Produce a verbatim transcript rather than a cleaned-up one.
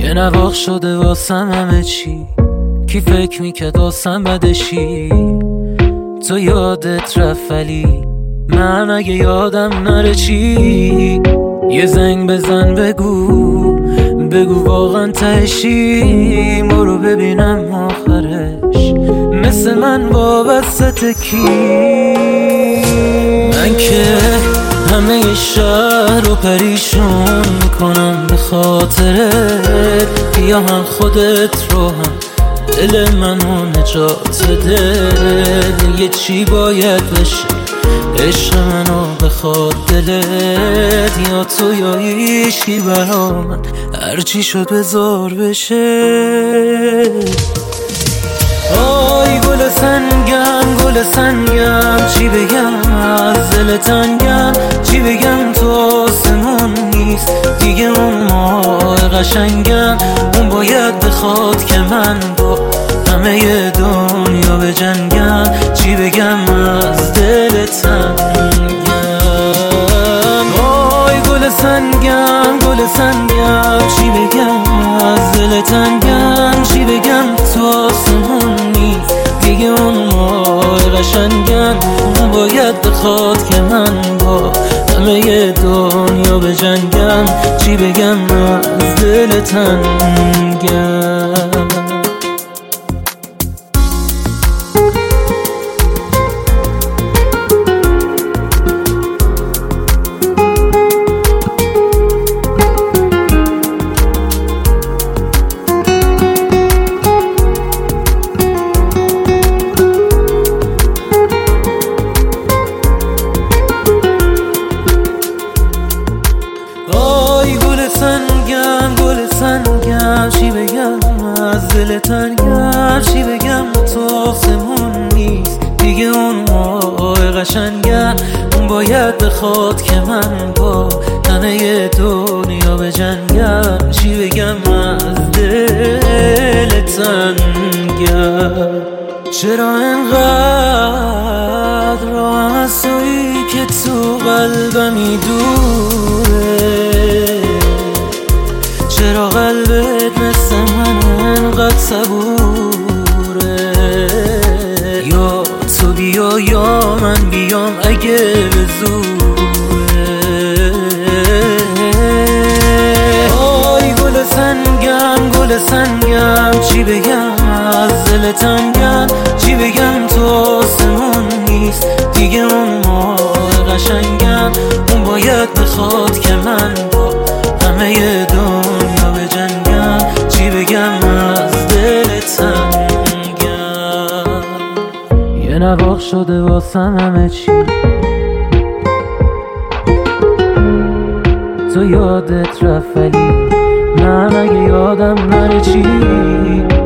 یه نواخ شده واسم همه چی، کی فکر میکرد واسم بدشی. تو یادت رفت ولی من اگه یادم نره چی. یه زنگ بزن بگو بگو واقعا تهشی. برو ببینم آخرش مثل من وابسته کی. من که همه شهر رو پریشون میکنم به خاطرت. بیا هم خودت رو هم دل منو نجات بده. یه چی باید بشه عشق منو بخواد دلت. یا تو یا هیچکی برا من، هرچی شد بذار بشه. آی گل سنگم گل سنگم، چی بگم از دل تنگم. چی بگم تو آسمون نیست دیگه اون ماه قشنگم. اون باید بخواد که من با همه دنیا بجنگم. چی بگم از دل تنگم. آی گل سنگم گل سنگم، چی بگم از دل تنگم. چی بگم تو آسمون نیست دیگه اون ماه قشنگم. اون باید بخواد که من با همه دنیا بجنگم. چی بگم از دل تنگم. سنگم گل سنگم، چی بگم از دل تنگم. چی بگم تو آسمون نیست دیگه اون ماه قشنگم. اون باید بخواد که من با همه دنیا بجنگم. چی بگم از دل تنگم. چرا انقدر راهم از تویی که تو قلبمی دوره. چرا قلبت مثل من انقدر صبوره. یا تو بیا یا من بیام اگه به زوره. آی گل سنگم گل سنگم، چی بگم از دل تنگم. چی بگم تو آسمون نیست دیگه اون ماه قشنگم. اون باید بخواد که من با همه دنیا بجنگم. چی بگم از دل تنگم. یه نواخ شده واسم همه چی، تو یادت رفت ولی من اگه یادم نره چی.